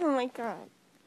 Oh my god.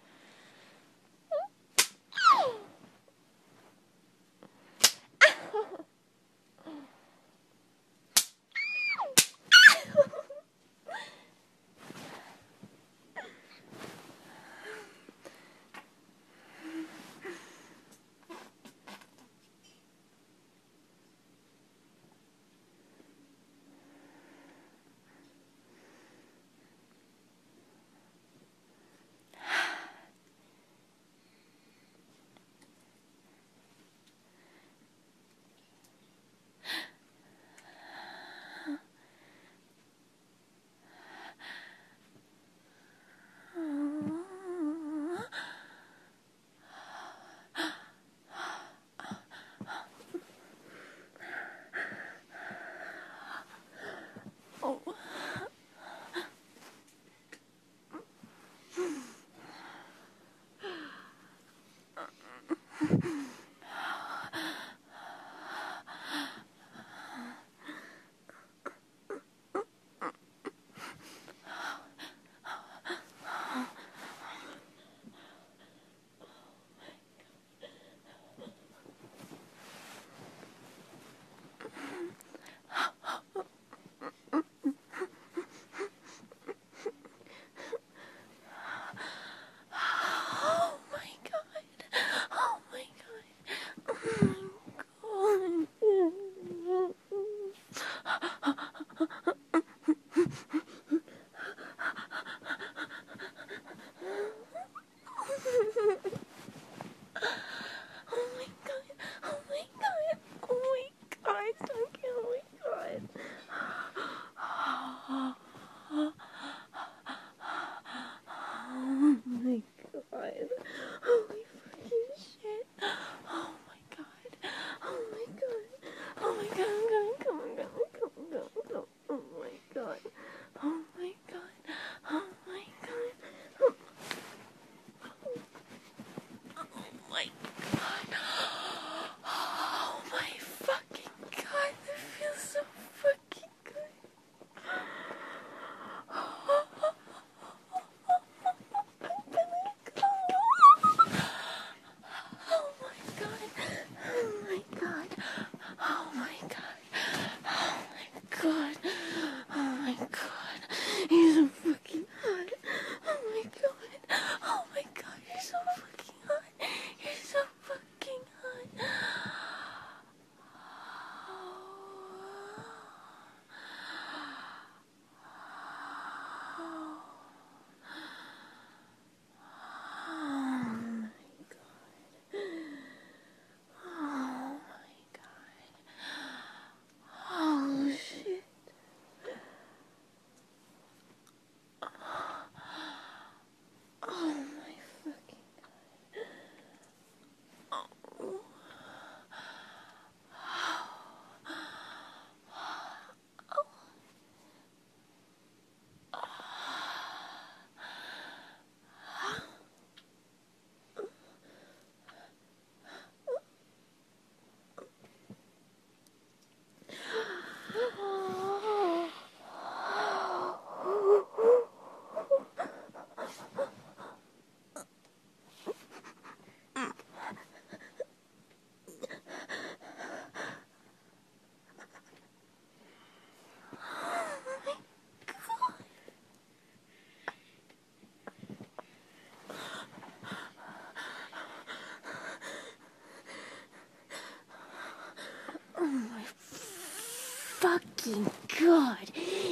Fucking God.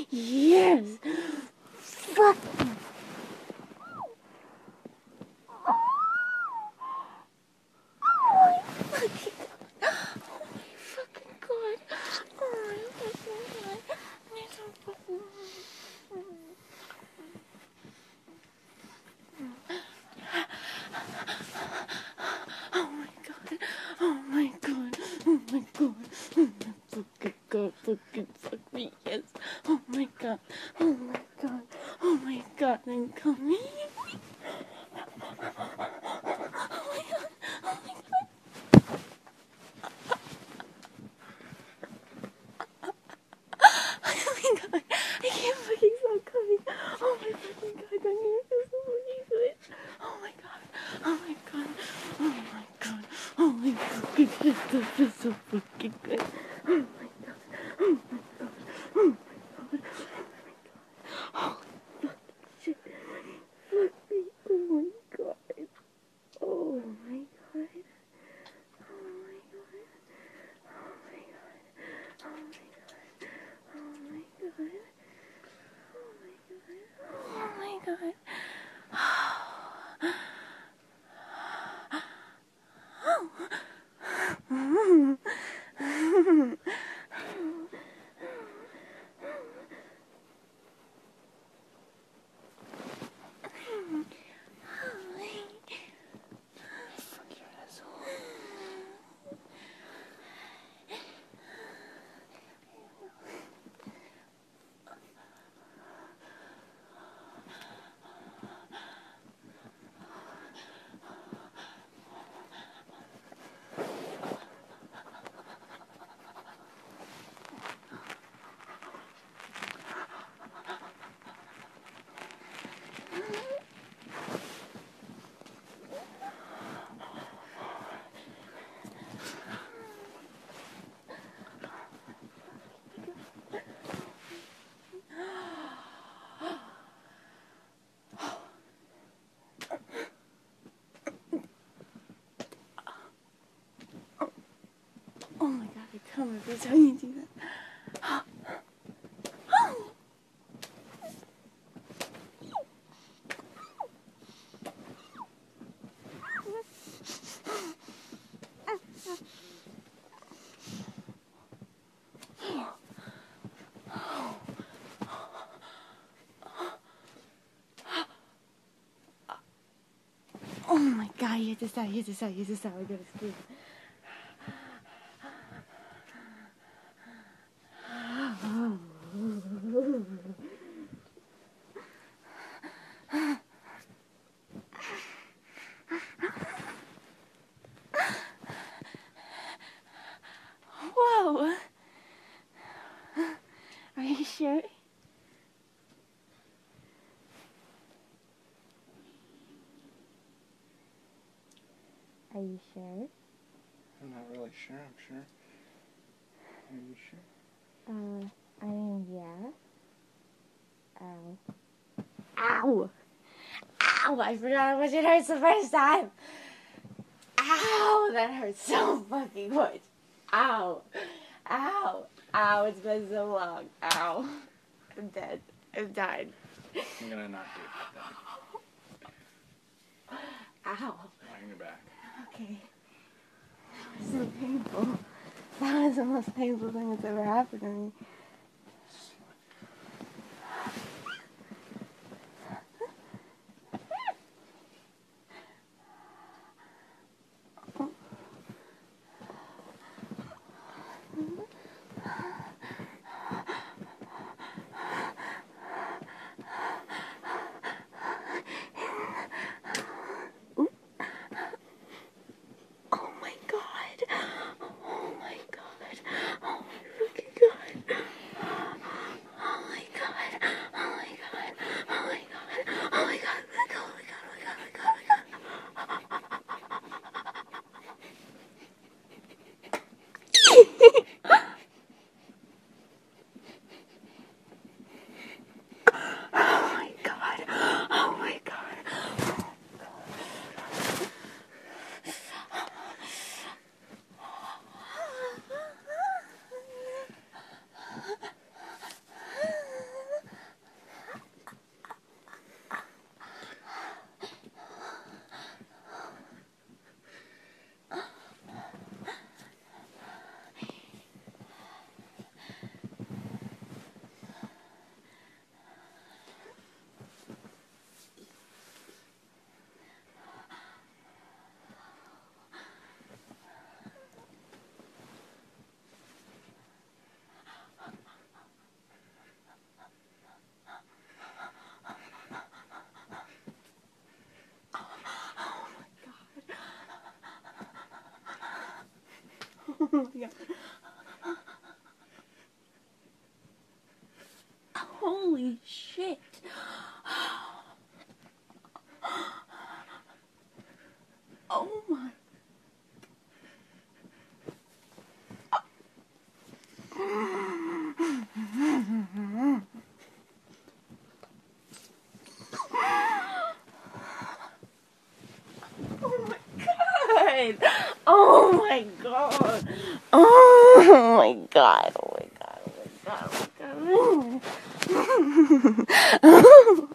Yes. Fucking. Fucking fuck me, yes. Oh my god, oh my god, oh my god, I'm coming. Oh my god, oh my god. Oh my god, I can't fucking stop coming. Oh my fucking god, I'm gonna feel so fucking good. That's how you do that. Oh my god, you have to stop, you have to stop, you have to stop. We gotta squeeze. Whoa! Are you sure? Are you sure? I'm not really sure, I'm sure. Are you sure? I mean, yeah. Ow. Ow! Ow! I forgot how much it hurts the first time! Ow! That hurts so fucking much. Ow! Ow! Ow, it's been so long. Ow. I'm dead. I'm dying. I'm gonna not do that then. Ow. Lying your back. Okay. That was so painful. That was the most painful thing that's ever happened to me. Oh my god. Holy shit. Oh my. Oh my god. Oh my god. Oh my god. Oh my god. Oh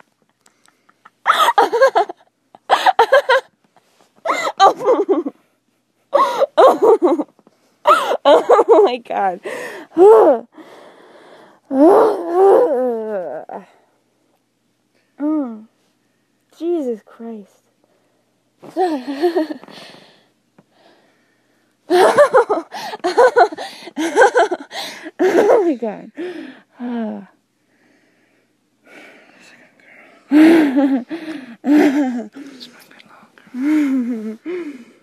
my god. Jesus Christ. Oh my god. It's been good luck.